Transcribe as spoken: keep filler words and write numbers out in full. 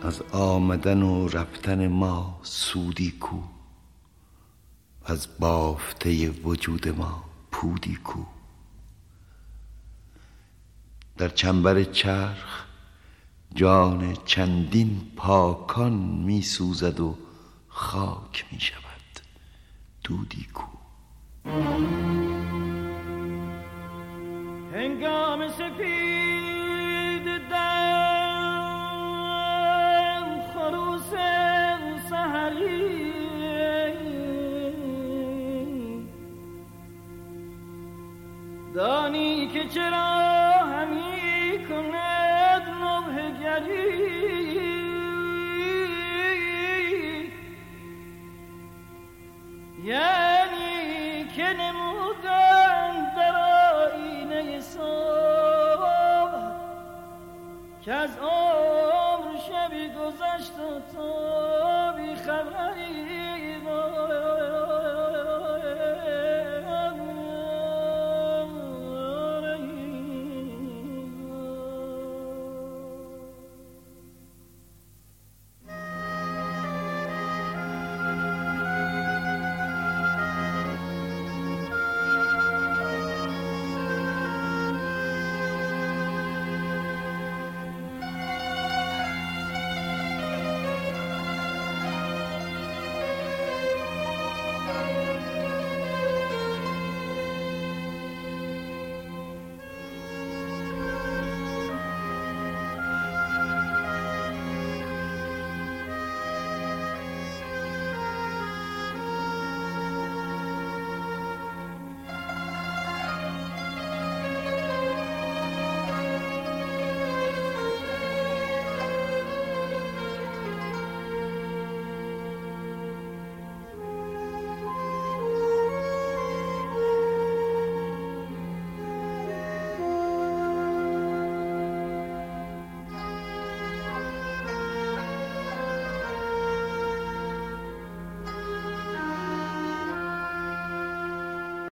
از آمدن و رفتن ما سودی کو، از بافته وجود ما پودی کو. در چنبر چرخ جان چندین پاکان می سوزد و خاک می شود دودی کو. هنگام سپید دم خروس سحری دانی که چرا همی کند نوحه گری، یعنی که نمودن در آینه صبح که از عمر شبی گذشت و تو بی خبری.